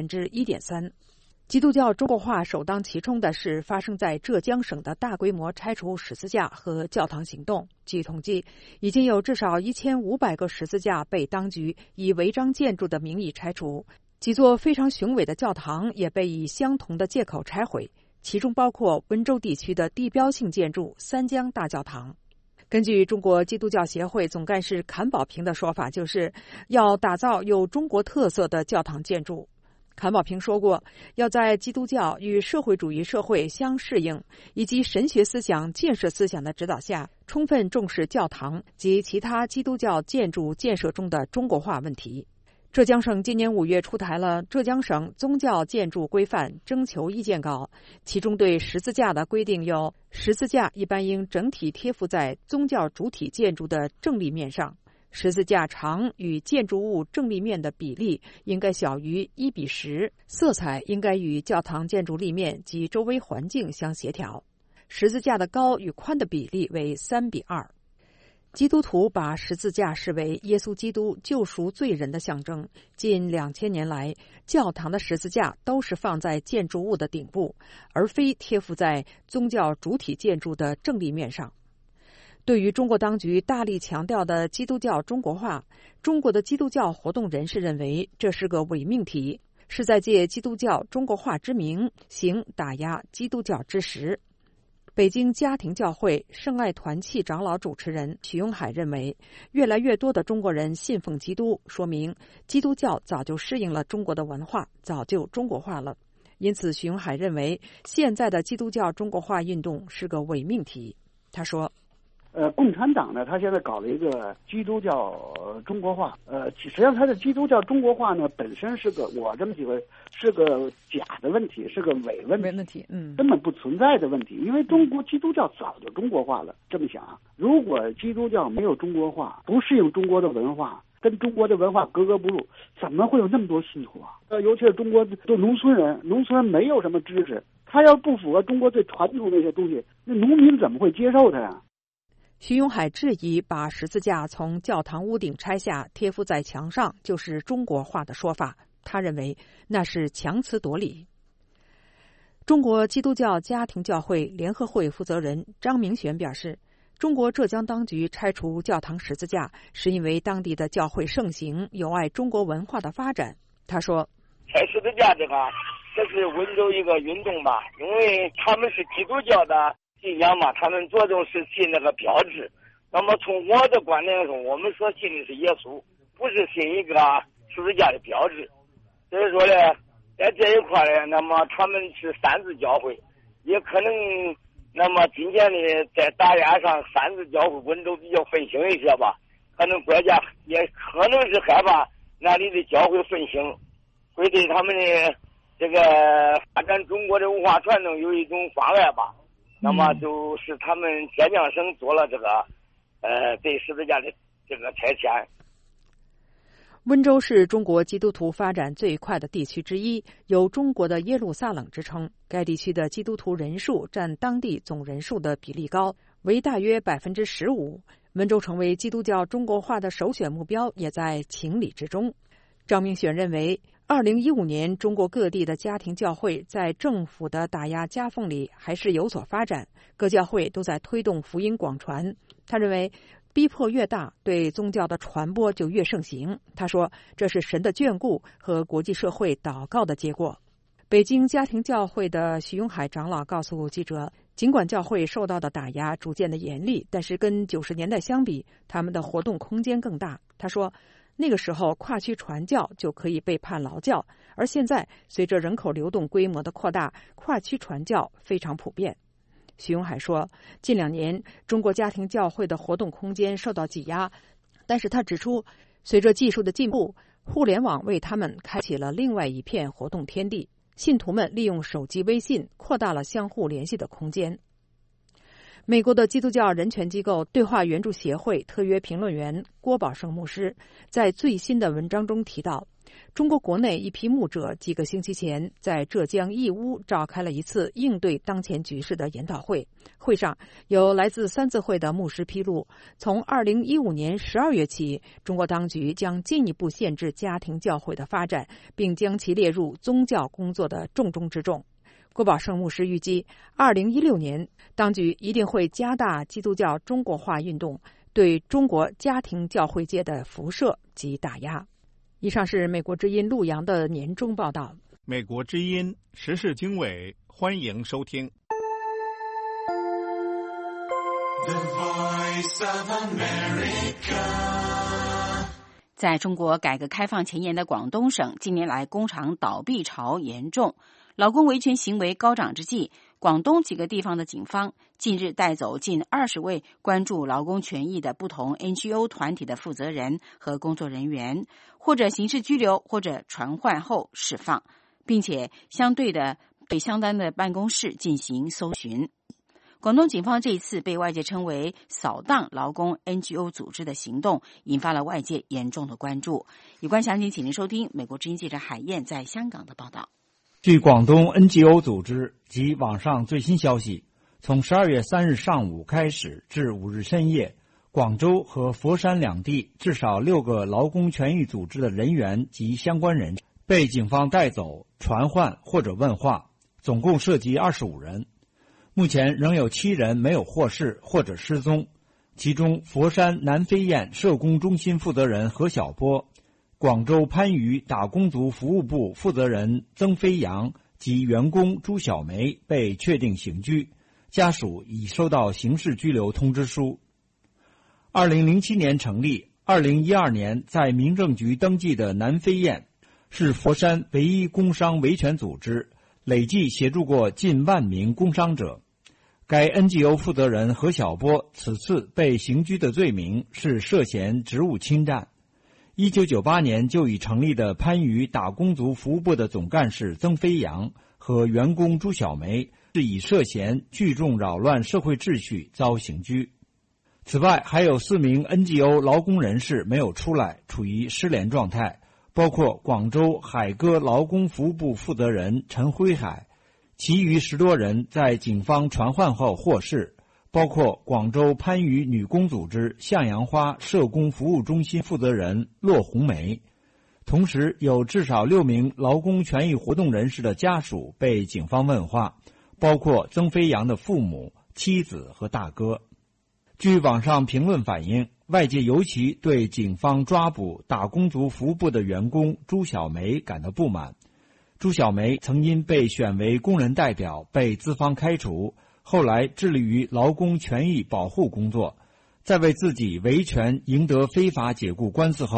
1.3%。基督教中国化首当其冲的是发生在浙江省的大规模拆除十字架和教堂行动。据统计，已经有至少1500个十字架被当局以违章建筑的名义拆除，几座非常雄伟的教堂也被以相同的借口拆毁，其中包括温州地区的地标性建筑三江大教堂。根据中国基督教协会总干事坎宝平的说法，就是要打造有中国特色的教堂建筑。坎宝平说过，要在基督教与社会主义社会相适应，以及神学思想、建设思想的指导下，充分重视教堂及其他基督教建筑建设中的中国化问题。浙江省今年5月出台了《浙江省宗教建筑规范》征求意见稿，其中对十字架的规定有：十字架一般应整体贴附在宗教主体建筑的正立面上，十字架长与建筑物正立面的比例应该小于1:10，色彩应该与教堂建筑立面及周围环境相协调，十字架的高与宽的比例为3:2。基督徒把十字架视为耶稣基督救赎罪人的象征。近2000年来，教堂的十字架都是放在建筑物的顶部，而非贴附在宗教主体建筑的正立面上。对于中国当局大力强调的基督教中国化，中国的基督教活动人士认为这是个伪命题，是在借基督教中国化之名行打压基督教之实。北京家庭教会圣爱团契长老主持人许永海认为，越来越多的中国人信奉基督，说明基督教早就适应了中国的文化，早就中国化了。因此，许永海认为现在的基督教中国化运动是个伪命题。他说， 共产党呢，他现在搞了一个基督教中国化，实际上他的基督教中国化呢，本身是个，我这么体会，是个假的问题，是个伪问题，根本不存在的问题。因为中国基督教早就中国化了。这么想啊，如果基督教没有中国化，不适应中国的文化，跟中国的文化格格不入，怎么会有那么多信徒啊？尤其是中国的农村人没有什么知识，他要不符合中国最传统那些东西，那农民怎么会接受他呀？ 徐永海质疑把十字架从教堂屋顶拆下贴附在墙上就是中国化的说法，他认为那是强词夺理。中国基督教家庭教会联合会负责人张明玄表示，中国浙江当局拆除教堂十字架是因为当地的教会盛行，有碍中国文化的发展。他说， 拆十字架这是温州一个运动吧，因为他们是基督教的信仰嘛，他们着重是信那个标志。那么从我的观点来说，我们所信的是耶稣，不是信一个十字架的标志。所以说呢，在这一块呢，那么他们是三自教会，也可能那么今天呢，在打压上三自教会温州比较分兴一些吧，可能国家也可能是害怕那里的教会分兴，会对他们的这个发展中国的文化传统有一种妨碍吧。那么就是他们浙江省做了这个对十字架的这个拆迁。 温州是中国基督徒发展最快的地区之一，有中国的耶路撒冷之称。该地区的基督徒人数占当地总人数的比例高，为大约 15%。温州成为基督教中国化的首选目标也在情理之中。张明选认为，2015年中国各地的家庭教会在政府的打压夹缝里还是有所发展，各教会都在推动福音广传。他认为逼迫越大，对宗教的传播就越盛行。他说，这是神的眷顾和国际社会祷告的结果。北京家庭教会的徐永海长老告诉记者，尽管教会受到的打压逐渐的严厉，但是跟90年代相比，他们的活动空间更大。他说，那个时候跨区传教就可以被判劳教，而现在随着人口流动规模的扩大，跨区传教非常普遍。徐永海说，近2年中国家庭教会的活动空间受到挤压，但是他指出，随着技术的进步，互联网为他们开启了另外一片活动天地，信徒们利用手机微信扩大了相互联系的空间。美国的基督教人权机构对话援助协会特约评论员郭宝胜牧师在最新的文章中提到，中国国内一批牧者几个星期前在浙江义乌召开了一次应对当前局势的研讨会。会上有来自三自会的牧师披露，从2015年12月起，中国当局将进一步限制家庭教会的发展，并将其列入宗教工作的重中之重。郭宝胜牧师预计，2016年当局一定会加大基督教中国化运动对中国家庭教会界的辐射及打压。以上是美国之音陆洋的年终报道。 美国之音时事经纬，欢迎收听。 The Voice of America。 在中国改革开放前沿的广东省，近年来工厂倒闭潮严重，劳工维权行为高涨之际，广东几个地方的警方近日带走近20位关注劳工权益的不同 NGO 团体的负责人和工作人员，或者刑事拘留，或者传唤后释放，并且相对的对相关的办公室进行搜寻。广东警方这一次被外界称为扫荡劳工 NGO 组织的行动，引发了外界严重的关注。有关详情，请您收听美国之音记者海燕在香港的报道。 据广东 NGO 组织及网上最新消息，从12月3日上午开始至5日深夜，广州和佛山两地至少6个劳工权益组织的人员及相关人士被警方带走、传唤或者问话，总共涉及25人。目前仍有7人没有获释或者失踪，其中佛山南飞燕社工中心负责人何晓波、广州番禺打工族服务部负责人曾飞扬及员工朱小梅被确定刑拘，家属已收到刑事拘留通知书。2007年成立，2012年在民政局登记的南飞燕是佛山唯一工商维权组织，累计协助过近10000名工伤者。该 NGO 负责人何晓波此次被刑拘的罪名是涉嫌职务侵占。1998年就已成立的番禺打工族服务部的总干事曾飞扬和员工朱小梅是以涉嫌聚众扰乱社会秩序遭刑拘。此外，还有4名 NGO 劳工人士没有出来，处于失联状态，包括广州海歌劳工服务部负责人陈辉海，其余10多人在警方传唤后获释，包括广州番禺女工组织向阳花社工服务中心负责人骆红梅。同时有至少6名劳工权益活动人士的家属被警方问话，包括曾飞扬的父母、妻子和大哥。据网上评论反映，外界尤其对警方抓捕打工族服务部的员工朱小梅感到不满。朱小梅曾因被选为工人代表被资方开除，后来致力于劳工权益保护工作，在为自己维权赢得非法解雇官司后，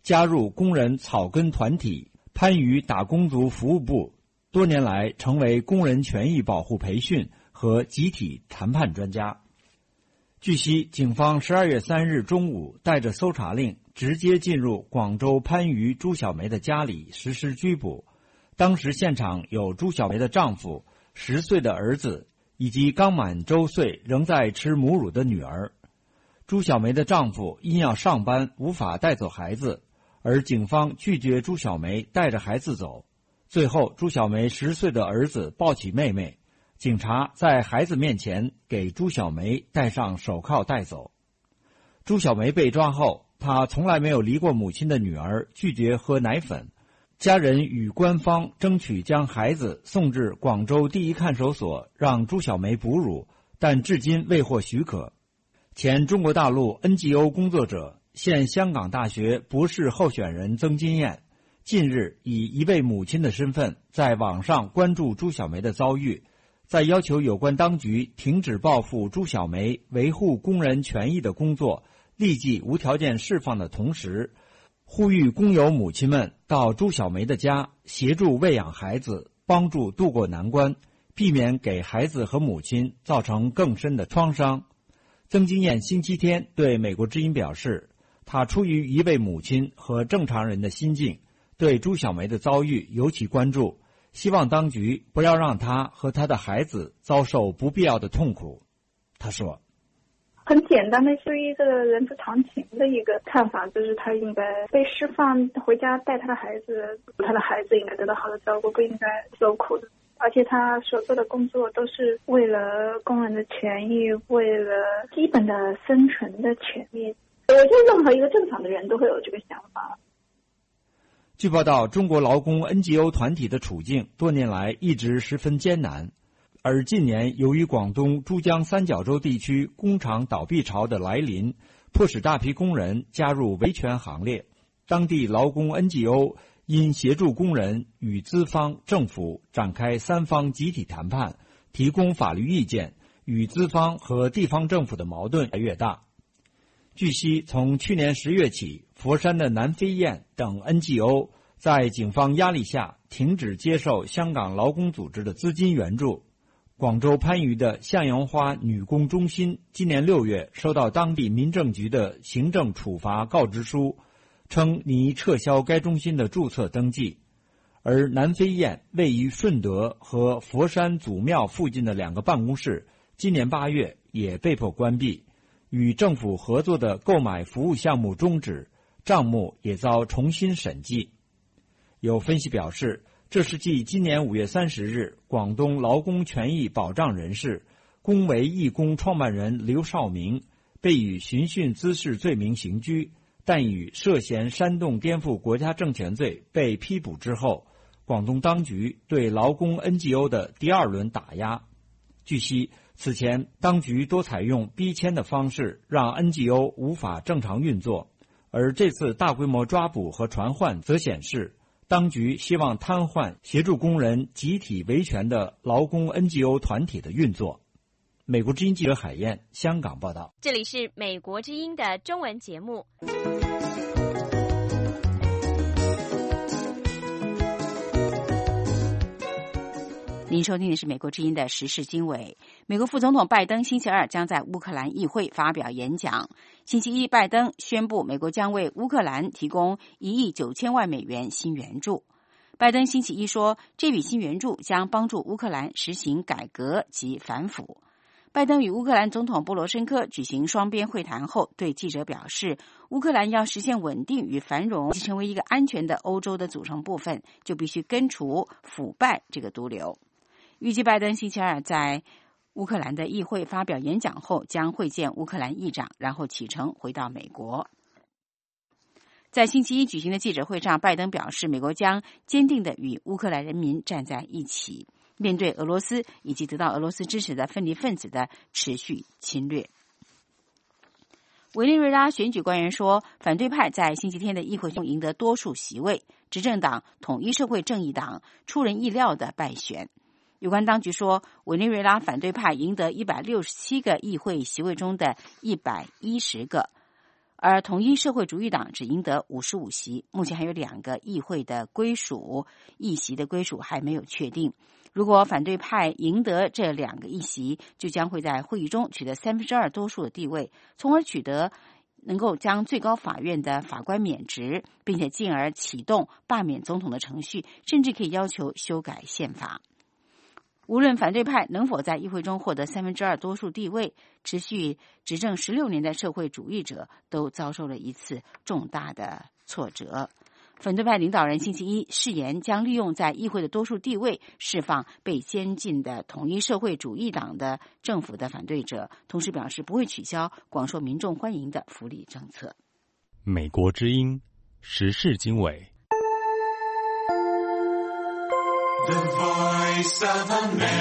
加入工人草根团体番禺打工族服务部，多年来成为工人权益保护培训和集体谈判专家。据悉，警方12月3日中午带着搜查令直接进入广州番禺朱小梅的家里实施拘捕。当时现场有朱小梅的丈夫、10岁的儿子以及刚满周岁仍在吃母乳的女儿。朱小梅的丈夫因要上班无法带走孩子，而警方拒绝朱小梅带着孩子走。最后，朱小梅10岁的儿子抱起妹妹，警察在孩子面前给朱小梅戴上手铐带走。朱小梅被抓后，她从来没有离过母亲的女儿拒绝喝奶粉，家人与官方争取将孩子送至广州第一看守所让朱小梅哺乳，但至今未获许可。前中国大陆 NGO 工作者、现香港大学博士候选人曾金燕近日以一位母亲的身份在网上关注朱小梅的遭遇，在要求有关当局停止报复朱小梅维护工人权益的工作，立即无条件释放的同时，呼吁工友母亲们到朱小梅的家协助喂养孩子，帮助渡过难关，避免给孩子和母亲造成更深的创伤。曾金燕星期天对美国之音表示，她出于一位母亲和正常人的心境，对朱小梅的遭遇尤其关注，希望当局不要让她和她的孩子遭受不必要的痛苦。她说， 很简单的是一个人之常情的一个看法，就是他应该被释放回家带他的孩子，他的孩子应该得到好的照顾，不应该受苦的。而且他所做的工作都是为了工人的权益，为了基本的生存的权利。我觉得任何一个正常的人都会有这个想法。 据报道，中国劳工 NGO 团体的处境多年来一直十分艰难，而近年由于广东珠江三角洲地区工厂倒闭潮的来临，迫使大批工人加入维权行列。当地劳工 NGO 因协助工人与资方、政府展开3方集体谈判，提供法律意见，与资方和地方政府的矛盾越来越大。据悉，从去年10月起，佛山的南飞燕等 NGO 在警方压力下停止接受香港劳工组织的资金援助。广州番禺的向阳花女工中心今年6月收到当地民政局的行政处罚告知书，称拟撤销该中心的注册登记。而南飞燕位于顺德和佛山祖庙附近的2个办公室今年8月也被迫关闭，与政府合作的购买服务项目终止，账目也遭重新审计。有分析表示，这是继今年5月30日广东劳工权益保障人士、工维义工创办人刘少明被以寻衅滋事罪名刑拘，但以涉嫌煽动颠覆国家政权罪被批捕之后，广东当局对劳工 NGO 的第2轮打压。据悉，此前当局多采用逼迁的方式让 NGO 无法正常运作，而这次大规模抓捕和传唤则显示，当局希望瘫痪协助工人集体维权的劳工 NGO 团体的运作。美国之音记者海燕，香港报道。 这里是美国之音的中文节目。 您收听的是美国之音的时事经纬。美国副总统拜登星期二将在乌克兰议会发表演讲。星期一，拜登宣布美国将为乌克兰提供1亿9千万美元新援助。拜登星期一说，这笔新援助将帮助乌克兰实行改革及反腐。拜登与乌克兰总统波罗申科举行双边会谈后，对记者表示，乌克兰要实现稳定与繁荣，成为一个安全的欧洲的组成部分，就必须根除腐败这个毒瘤。预计拜登星期二在乌克兰的议会发表演讲后，将会见乌克兰议长，然后启程回到美国。在星期一举行的记者会上，拜登表示，美国将坚定地与乌克兰人民站在一起，面对俄罗斯以及得到俄罗斯支持的分离分子的持续侵略。委内瑞拉选举官员说，反对派在星期天的议会中赢得多数席位，执政党统一社会正义党出人意料的败选。有关当局说，委内瑞拉反对派赢得167个议会席位中的110个， 而统一社会主义党只赢得55席，目前还有2个议会的归属议席的归属还没有确定。如果反对派赢得这2个议席，就将会在会议中取得2/3多数的地位，从而取得能够将最高法院的法官免职，并且进而启动罢免总统的程序，甚至可以要求修改宪法。无论反对派能否在议会中获得2/3多数地位，持续执政16年的社会主义者都遭受了一次重大的挫折。反对派领导人星期一誓言将利用在议会的多数地位释放被监禁的统一社会主义党的政府的反对者，同时表示不会取消广受民众欢迎的福利政策。 美国之音时事经纬。 The Voice of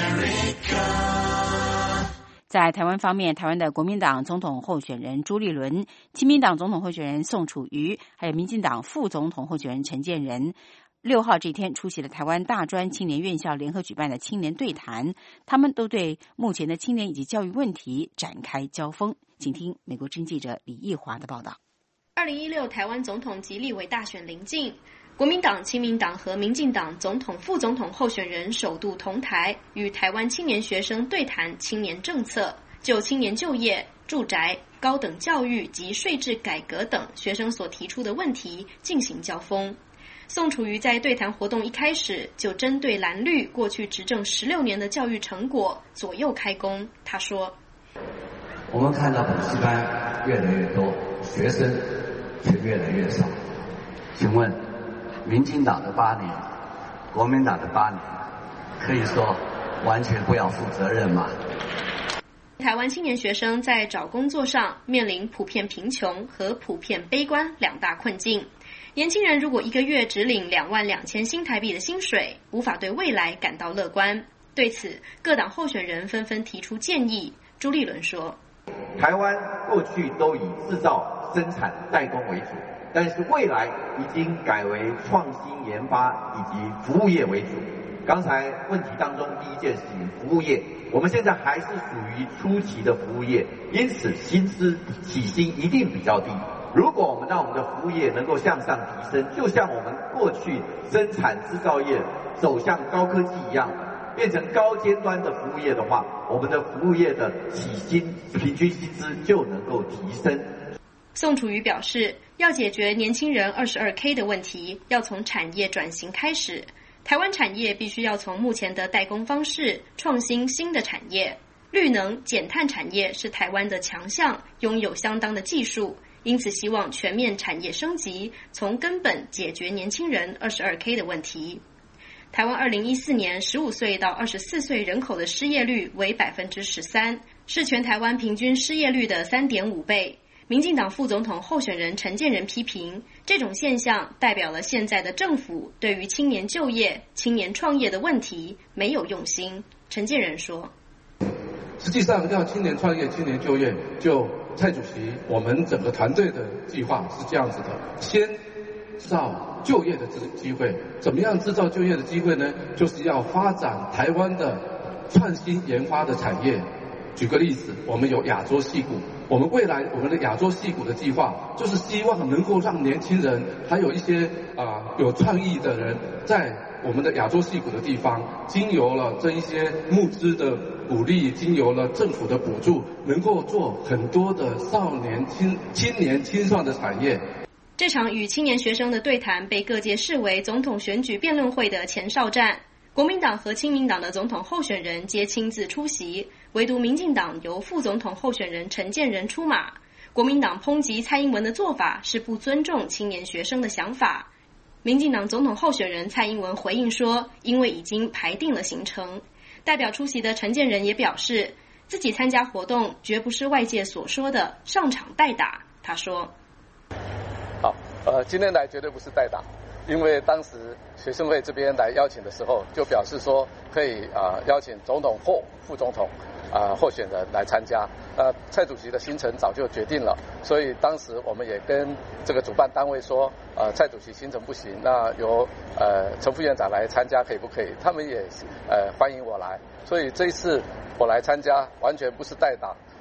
America。 在台湾方面，台湾的国民党总统候选人朱立伦、亲民党总统候选人宋楚瑜，还有民进党副总统候选人陈建仁6号这天出席了台湾大专青年院校联合举办的青年对谈，他们都对目前的青年以及教育问题展开交锋。请听美国之音记者李义华的报道。 2016台湾总统及立委大选临近，国民党、亲民党和民进党总统、副总统候选人首度同台，与台湾青年学生对谈青年政策，就青年就业、住宅、高等教育及税制改革等学生所提出的问题进行交锋。宋楚瑜在对谈活动一开始就针对蓝绿过去执政16年的教育成果左右开弓。他说：“ 我们看到补习班越来越多，学生却越来越少。请问，民进党的8年，国民党的8年，可以说完全不要负责任吗？” 台湾青年学生在找工作上面临普遍贫穷和普遍悲观2大困境。年轻人如果1个月只领22000新台币的薪水，无法对未来感到乐观。对此，各党候选人纷纷提出建议。朱立伦说：“ 台湾过去都以制造、生产、代工为主，但是未来已经改为创新研发以及服务业为主。刚才问题当中第一件事情，服务业，我们现在还是属于初期的服务业，因此薪资起薪一定比较低。如果我们让我们的服务业能够向上提升，就像我们过去生产制造业走向高科技一样，变成高尖端的服务业的话，我们的服务业的起薪平均薪资就能够提升。” 宋楚瑜表示，要解决年轻人22K 的问题，要从产业转型开始。台湾产业必须要从目前的代工方式创新新的产业。绿能、减碳产业是台湾的强项，拥有相当的技术，因此希望全面产业升级，从根本解决年轻人22K 的问题。台湾2014年15岁到24岁人口的失业率为13%，是全台湾平均失业率的3.5倍。民进党副总统候选人陈建仁批评，这种现象代表了现在的政府对于青年就业、青年创业的问题没有用心。陈建仁说：“ 实际上要青年创业、青年就业，就蔡主席我们整个团队的计划是这样子的：先制造就业的机会。怎么样制造就业的机会呢？就是要发展台湾的创新研发的产业。举个例子，我们有亚洲矽谷，我们未来我们的亚洲矽谷的计划，就是希望能够让年轻人，还有一些有创意的人，在我们的亚洲矽谷的地方，经由了这一些募资的鼓励，经由了政府的补助，能够做很多的少年青年青创的产业。” 这场与青年学生的对谈被各界视为总统选举辩论会的前哨战。国民党和亲民党的总统候选人皆亲自出席，唯独民进党由副总统候选人陈建仁出马。国民党抨击蔡英文的做法是不尊重青年学生的想法。民进党总统候选人蔡英文回应说，因为已经排定了行程。代表出席的陈建仁也表示，自己参加活动绝不是外界所说的上场代打。他说：“ 好，今天来绝对不是代打。因为当时学生会这边来邀请的时候，就表示说可以邀请总统或副总统候选人来参加。蔡主席的行程早就决定了，所以当时我们也跟这个主办单位说，蔡主席行程不行，那由陈副院长来参加可以不可以？他们也欢迎我来，所以这一次我来参加完全不是代打，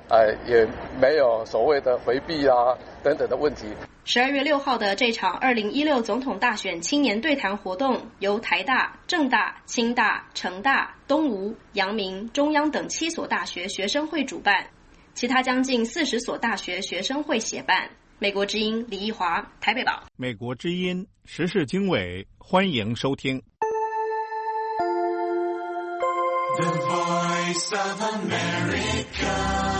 也没有所谓的回避啊等等的问题。 12月6号的这场2016总统大选青年对谈活动，由台大、政大、清大、成大、东吴、阳明、中央等7所大学学生会主办，其他将近40所大学学生会协办。美国之音李义华，台北报。 美国之音时事经纬，欢迎收听。 The Voice of America